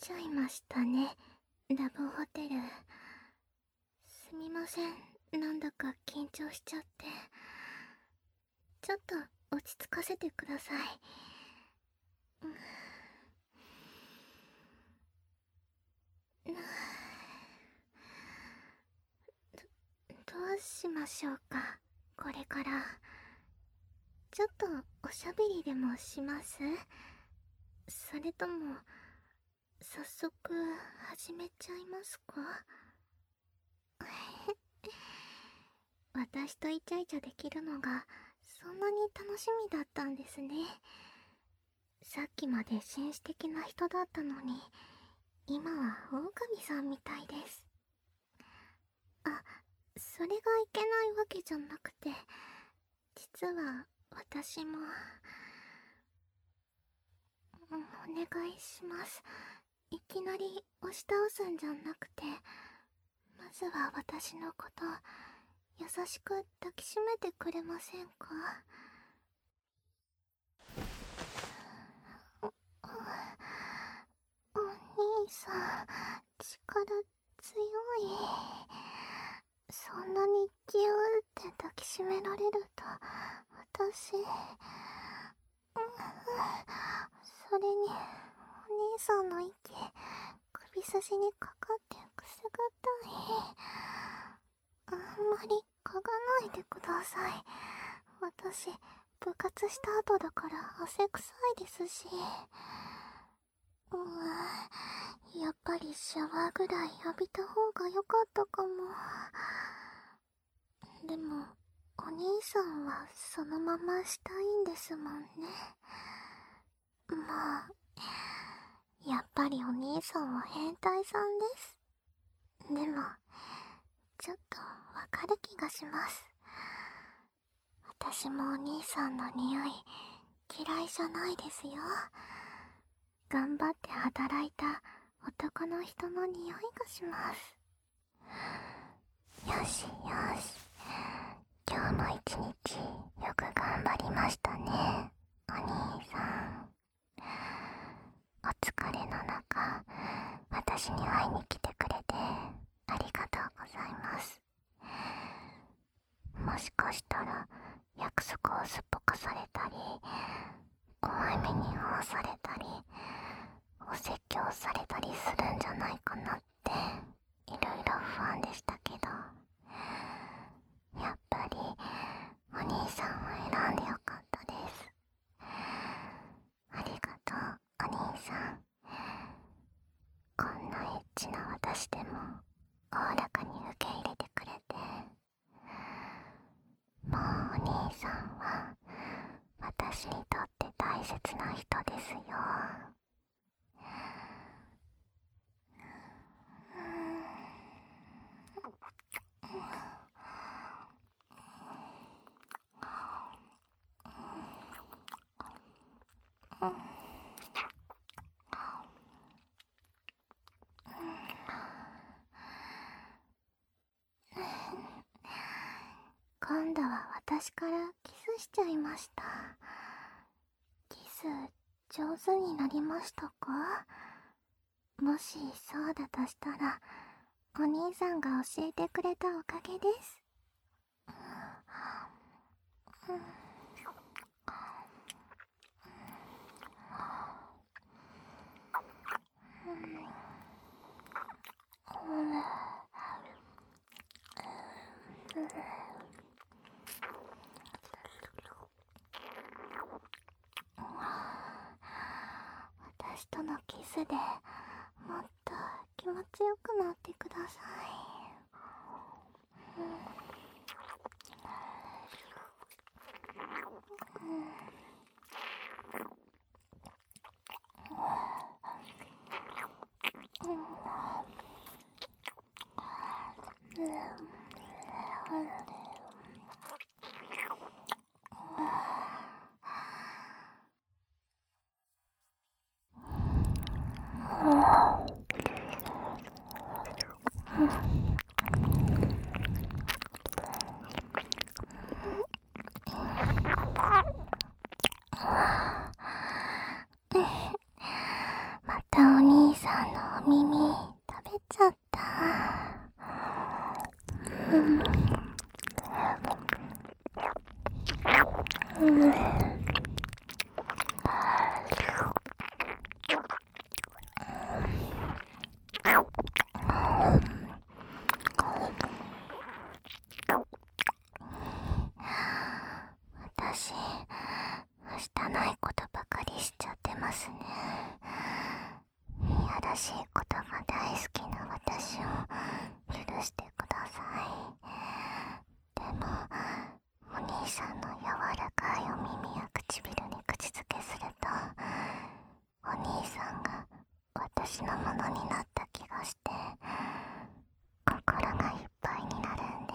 ちゃいましたね、ラブホテル。すみません、なんだか緊張しちゃって。ちょっと落ち着かせてください。どうしましょうか、これから。ちょっとおしゃべりでもします？それとも早速始めちゃいますか？私とイチャイチャできるのがそんなに楽しみだったんですね。さっきまで紳士的な人だったのに、今は狼さんみたいです。あ、それがいけないわけじゃなくて、実は私もお願いします。いきなり押し倒すんじゃなくて、まずは私のこと優しく抱きしめてくれませんか？お兄さん、力強い。そんなにギューって抱きしめられると、私、それに、お兄さんの息、首筋にかかってくすぐったい。あんまり嗅がないでください。私、部活した後だから汗臭いですし。やっぱりシャワーぐらい浴びた方が良かったかも。でも、お兄さんはそのまましたいんですもんね。まあ、やっぱりお兄さんは変態さんです。でも、ちょっとわかる気がします。私もお兄さんの匂い嫌いじゃないですよ。頑張って働いた男の人の匂いがします。よしよし、今日も一日よく頑張りましたね、お兄さん。お疲れの中、私に会いに来てくれてありがとうございます。もしかしたら約束をすっぽかされたり、怖い目に遭わされたり、お説教されたりするんじゃないかなっていろいろ不安でしたけど、やっぱりお兄さんを選んでよかったです。ありがとう、お兄さん。こんなエッチな私でもおおらかに受け入れてくれて。もうお兄さんは私にとって大切な人ですよ。今度は私からキスしちゃいました。キス上手になりましたか？もしそうだとしたら、お兄さんが教えてくれたおかげです。私とのキスでもっと気持ちよくなってください。 私、汚いことばかりしちゃってますね。いやらしいことが大好きな私を許してください。でも、お兄さんの柔らかいお耳や唇に口づけすると、お兄さんが私のものになった気がして、心がいっぱいになるんです。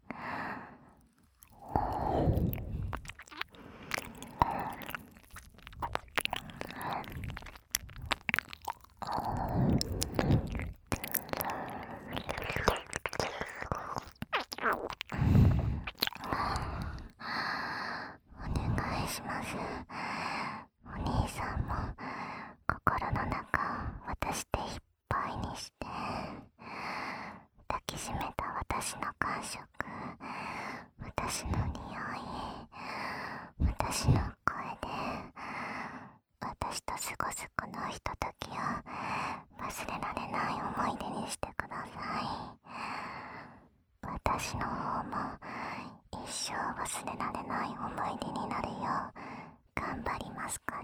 お願いします。お兄さんも心の中を私でいっぱいにして、抱きしめた私の感触、私の匂い、私の声で私と過ごすこのひとときを忘れられない思い出にしてください。私の方も一生忘れられない思い出になるよう頑張りますから。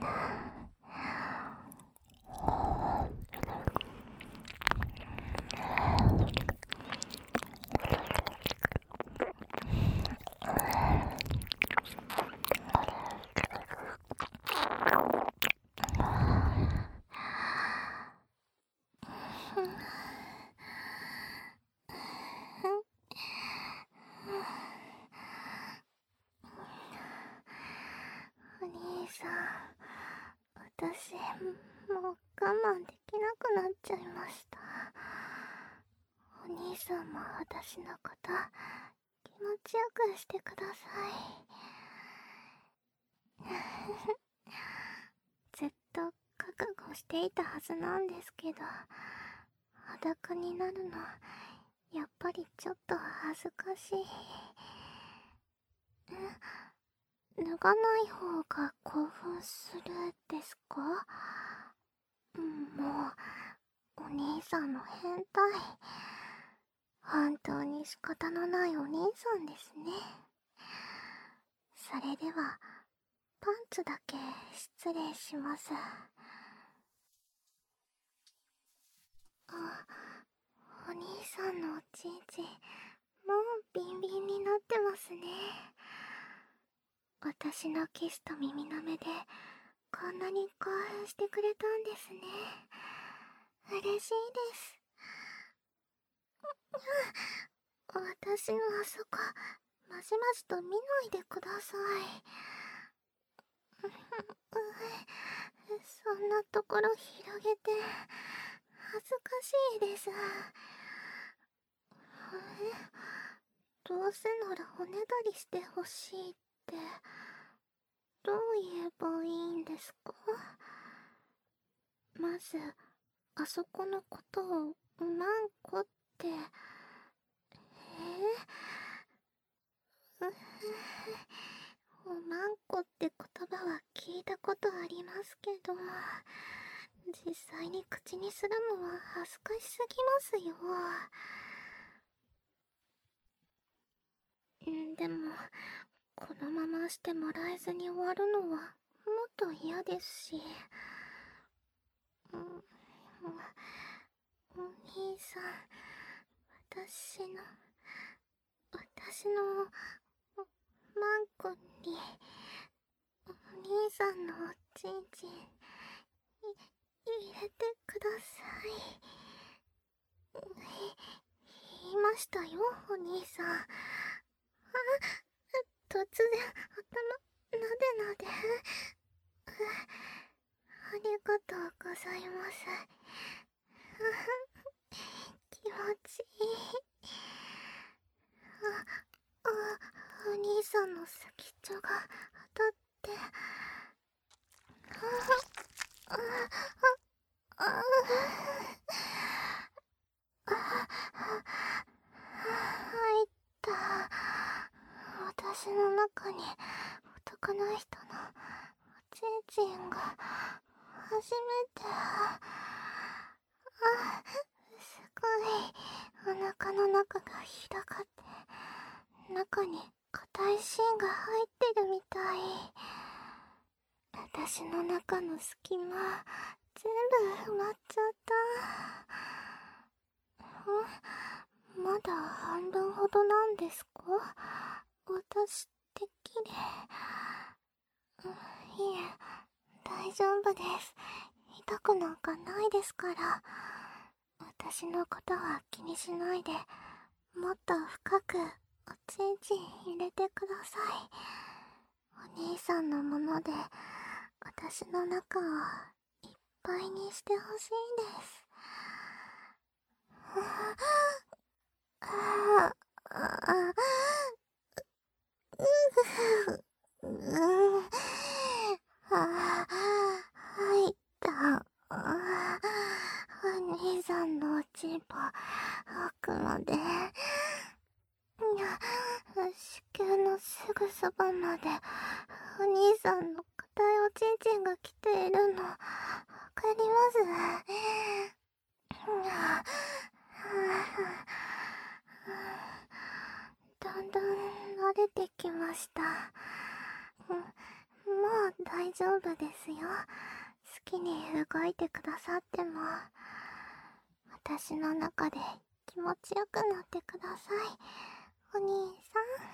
お兄さん、私もう我慢できなくなっちゃいました。お兄さんも私のこと気持ちよくしてください。ずっと覚悟していたはずなんですけど、裸になるのやっぱりちょっと恥ずかしい。脱がない方が興奮するですか？もう、お兄さんの変態。本当に仕方のないお兄さんですね。それでは、パンツだけ失礼します。お兄さんのおちんちん、もうビンビンになってますね。私のキスと耳の目でこんなに興奮してくれたんですね。嬉しいです。私のあそこ、まじまじと見ないでください。そんなところ広げて、恥ずかしいです。どうせならおねだりしてほしいって、どう言えばいいんですか？まず、あそこのことを何個って、おまんこって言葉は聞いたことありますけど、実際に口にするのは恥ずかしすぎますよ。でも、このまましてもらえずに終わるのはもっと嫌ですし、お兄さん、私のマンコに、お兄さんのおちんちん、入れてください。言いましたよ、お兄さん。突然、頭、なでなで。ありがとうございます。気持ちいい。お兄さんの先っちょが当たって。 私の中に男の人のおちんちんが初めて。すごいお腹の中が開かって中に硬い芯が入ってるみたい。私の中の隙間全部埋まっちゃった。まだ半分ほどなんですか？私って綺麗。いえ、大丈夫です。痛くなんかないですから。私のことは気にしないで、もっと深くおちんちん入れてください。お兄さんのもので私の中をいっぱいにしてほしいです。入った。お兄さんのおちんぽ奥まで。子宮のすぐそばまでお兄さんの硬いおちんちんが来ているのわかります？だんだん慣れてきました。もう大丈夫ですよ。好きに動いてくださっても。私の中で気持ちよくなってください、お兄さん。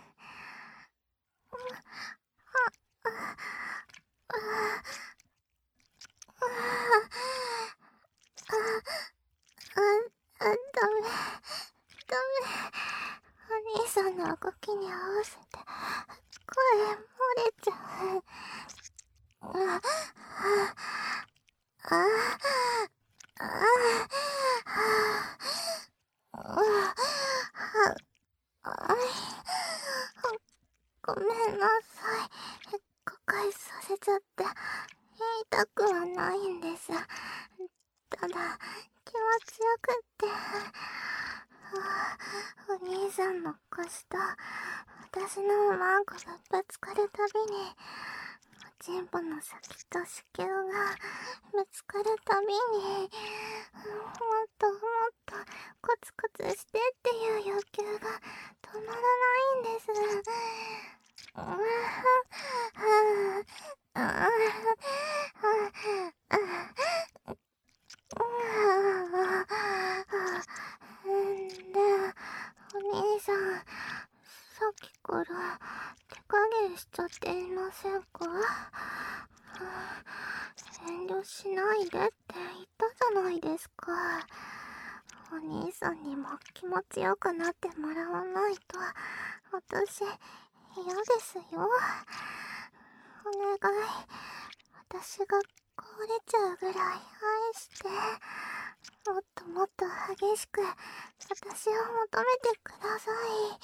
ダメ。お兄さんの動きに合わせて声漏れちゃう。ごめんなさい。誤解させちゃって痛くはないんです。ただ気持ちよくって。お兄さんの腰と私のマンコがぶつかるたびに、おちんぽの先と子宮がぶつかるたびに、もっともっとコツコツしてっていう欲求が止まらないんです。で、お兄さん、さっきから手加減しちゃっていませんか？遠慮しないでって言ったじゃないですか。お兄さんにも気持ちよくなってもらわないと私嫌ですよ。お願い、私が壊れちゃうぐらい愛して、もっともっと激しく私を求めてください。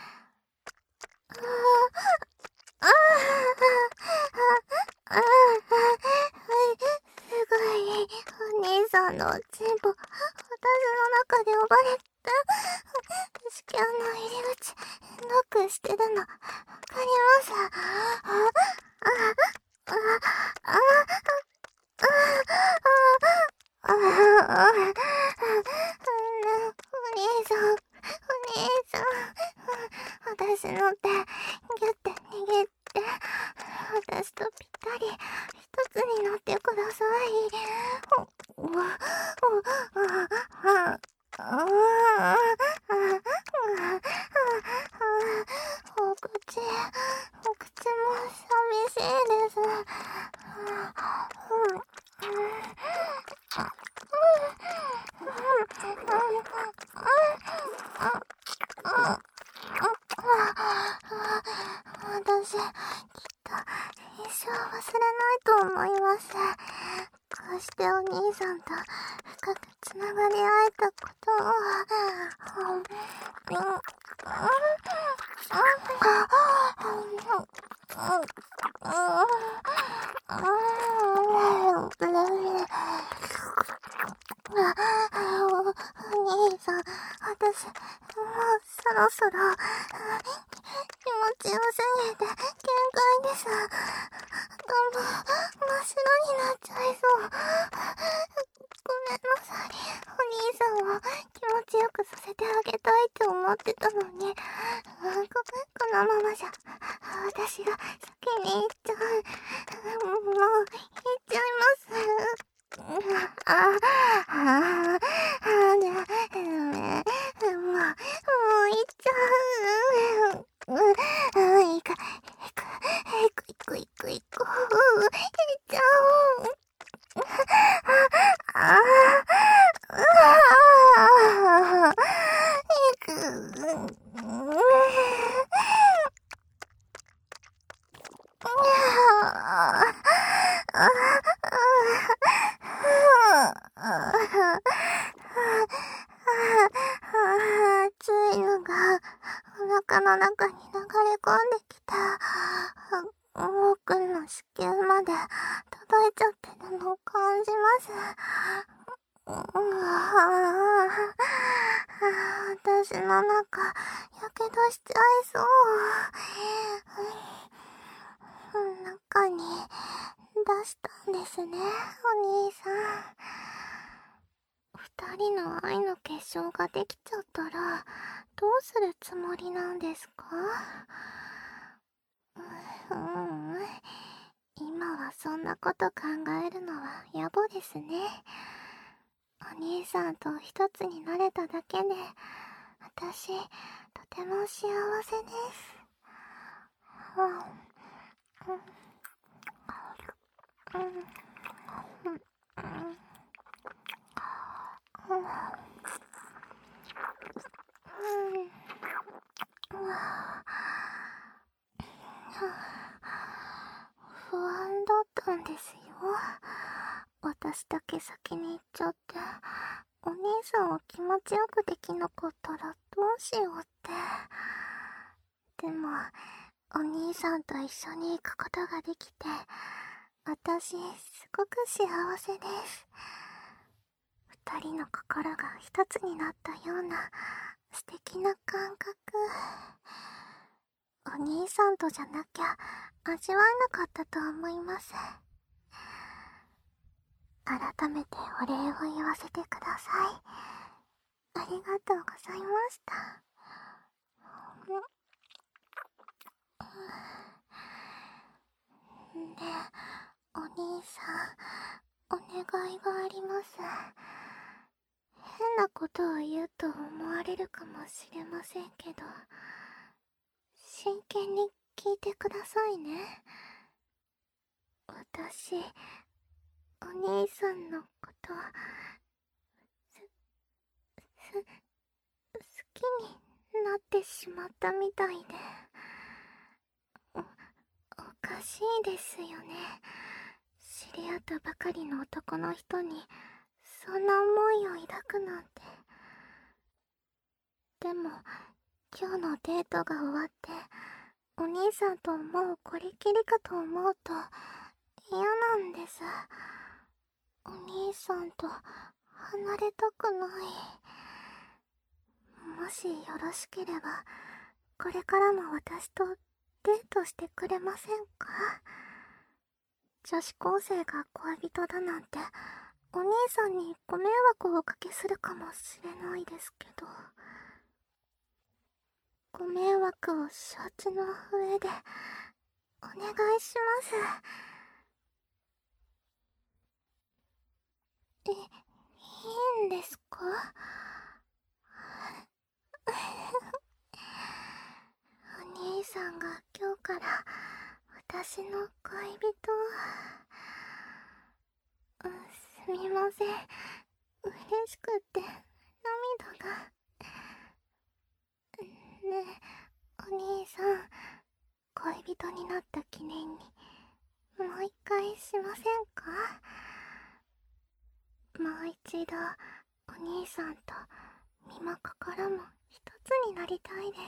すごい、お兄さんのおちんぽ私の中で呼ばれた。子宮の入り口ノックしてるのわかります？お兄さん、お兄さん、私の手ギュッて握って私とぴったり一つになってください。お口も寂しいです。私、きっと一生忘れないと思います。こうしてお兄さんと深くつながり合えたことを。お兄さん、私、もうそろそろ気持ちよすぎて限界です。真っ白になっちゃいそう。ごめんなさい。お兄さんを気持ちよくさせてあげたいって思ってたのに、このままじゃ私が先に行っちゃう。もう行っちゃいます。ね、もう行っちゃう。行く、行く。行っちゃおう。ああ、行く。暑いのがお腹の中に流れ込んできた。奥の子宮まで届いちゃってるのを感じます。私の中、やけどしちゃいそう。中に出したんですね、お兄さん。二人の愛の結晶ができちゃったら、どうするつもりなんですか？今はそんなこと考えるのは野暮ですね。お兄さんと一つになれただけで、私、とても幸せです。不安だったんですよ。私だけ先に行っちゃって、お兄さんを気持ちよくできなかったらどうしようって。でも、お兄さんと一緒に行くことができて、私、すごく幸せです。二人の心が一つになったような素敵な感覚。お兄さんとじゃなきゃ味わえなかったと思います。改めてお礼を言わせてください。ありがとうございました。で、お兄さん、お願いがあります。変なことを言うと思われるかもしれませんけど、真剣に聞いてくださいね。私、お兄さんのこと、好きになってしまったみたいで、おかしいですよね。知り合ったばかりの男の人に、そんな思いを抱くなんて。でも、今日のデートが終わって、お兄さんともうこれきりかと思うと、嫌なんです。お兄さんと離れたくない。もしよろしければ、これからも私とデートしてくれませんか？女子高生が恋人だなんて、お兄さんにご迷惑をおかけするかもしれないですけど、ご迷惑を承知の上で、お願いします。いいんですか？お兄さんが今日から私の恋人。すみません。嬉しくって涙が。ねえ、お兄さん、恋人になった記念にもう一回しませんか？もう一度お兄さんと身も心も一つになりたいです。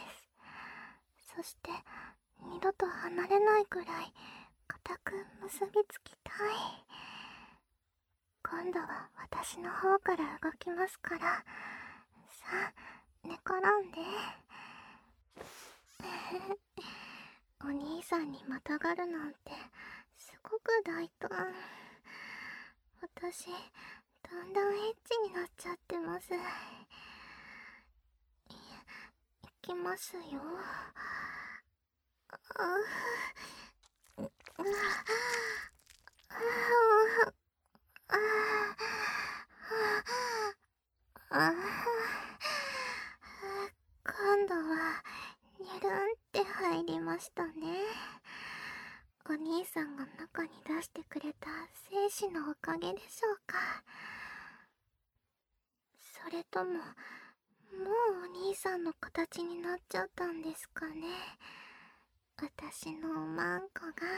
そして二度と離れないくらい固く結びつきたい。今度は私の方から動きますから、さあ寝転んで。 お兄さんにまたがるなんてすごく大胆。私、だんだんエッチになっちゃってます。いきますよ。うう今度はニュルンって入りましたね。お兄さんが中に出してくれた精子のおかげでしょうか。それとも、もうお兄さんの形になっちゃったんですかね。私のおまんこが。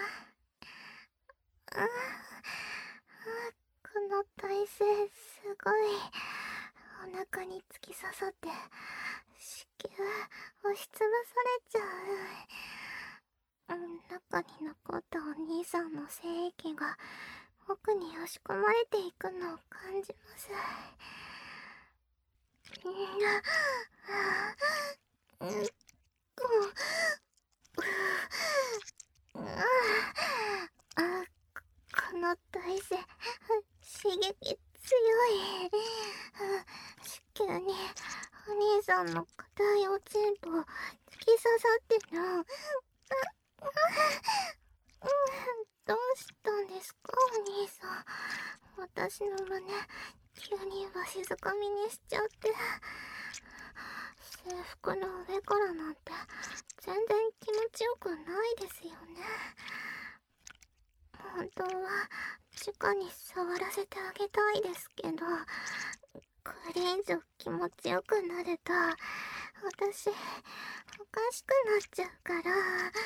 この体勢すごいお腹に突き刺さって子宮押しつぶされちゃう。中に残ったお兄さんの精液が奥に押し込まれていくのを感じます。この体勢刺激強い。子宮にお兄さんの硬いおちんぽ突き刺さってる。どうしたんですかお兄さん。私の胸急にわしづかみにしちゃって。制服の上からなんて全然気持ちよくないですよね。本当は直に触らせてあげたいですけど、これ以上気持ちよくなると私おかしくなっちゃうから。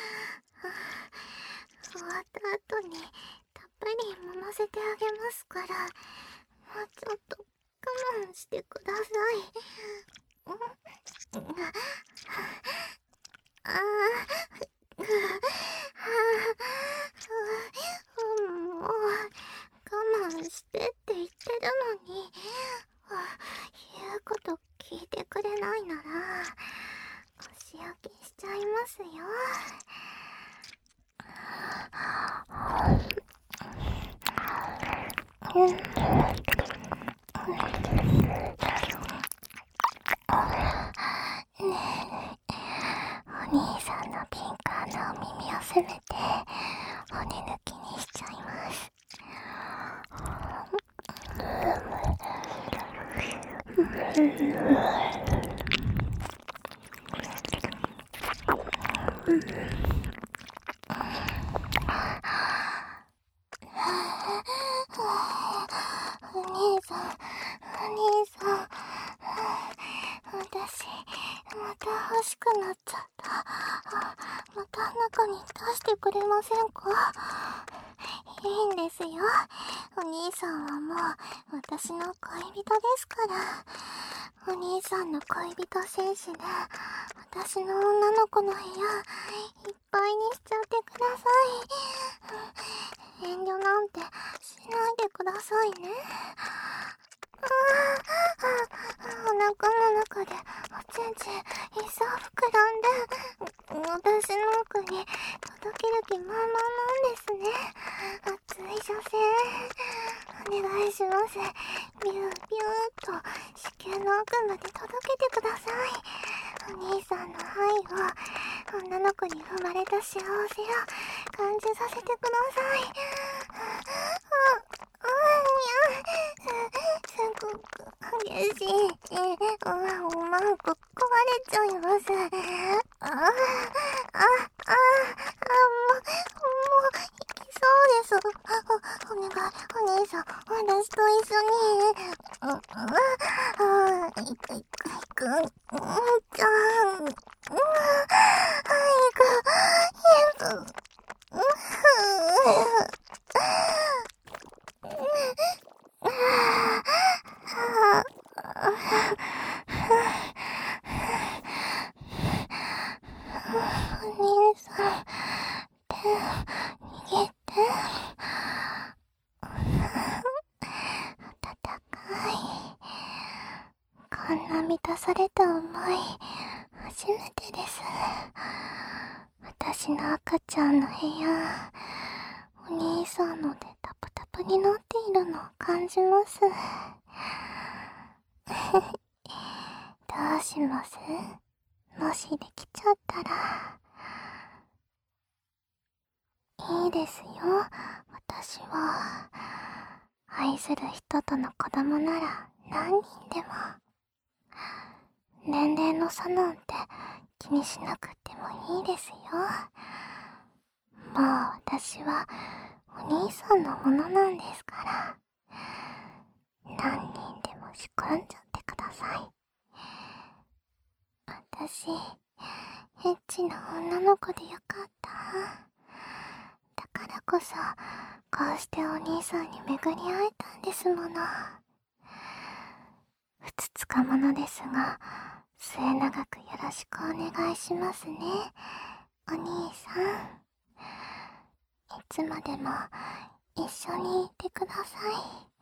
終わった後にたっぷり揉ませてあげますから、もうちょっと我慢してください。もう我慢してって言ってるのに、言うこと聞いてくれないなら仕置きしちゃいますよ。お兄さんの敏感なお耳をすべて骨抜きにしちゃいます。お兄さん、私、また欲しくなっちゃった。また中に出してくれませんか？いいんですよ。お兄さんはもう私の恋人ですから。お兄さんの恋人戦士で私の女の子の部屋いっぱいにしちゃってください。遠慮なんてしないでくださいね。お腹の中でおちんちんいっそう膨らんで、私の奥に届ける気満々なんですね。熱い女性お願いします。ビュービューっと子宮の奥まで届けてください。お兄さんの愛を女の子に生まれた幸せを感じさせてください。すごく激しい。おまんこ壊れちゃいます。もう行きそうです。お願い、お兄さん、私と一緒に。行く。じゃん。早く。お兄さん、手握って。温かい。こんな満たされた思い初めてです。 私の赤ちゃんの部屋、お兄さんのでタプタプになっているのを感じます。どうします？もしできちゃったら。いいですよ、私は。愛する人との子供なら何人でも。年齢の差なんて気にしなくてもいいですよ。もう私はお兄さんのものなんですから。何人でも仕込んじゃってください。私、エッチな女の子でよかった。だからこそ、こうしてお兄さんに巡り会えたんですもの。ふつつかものですが、末永くよろしくお願いしますね、お兄さん。いつまでも一緒にいてください。